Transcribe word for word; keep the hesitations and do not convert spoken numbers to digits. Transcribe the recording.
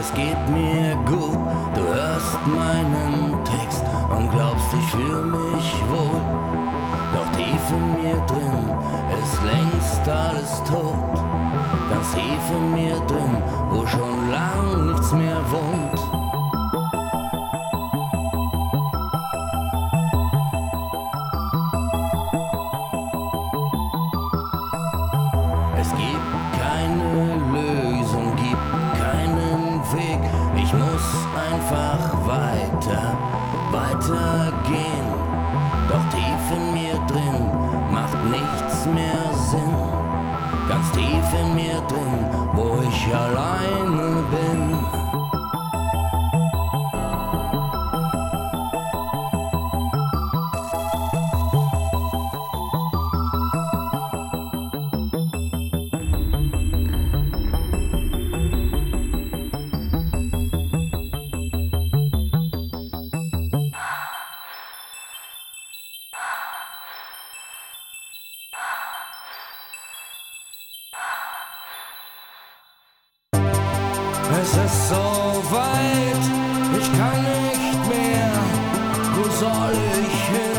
es geht mir gut. Du hörst meinen Text und glaubst, ich fühl mich wohl. Doch tief in mir drin ist längst alles tot. Ganz tief in mir drin, wo schon lang nichts mehr wohnt. Es gibt keine Lösung, gibt keinen Weg. Ich muss einfach weiter, weitergehen. Doch tief in mir drin macht nichts mehr Sinn. Ganz tief in mir drin, wo ich alleine bin. Es ist so weit, ich kann nicht mehr, wo soll ich hin?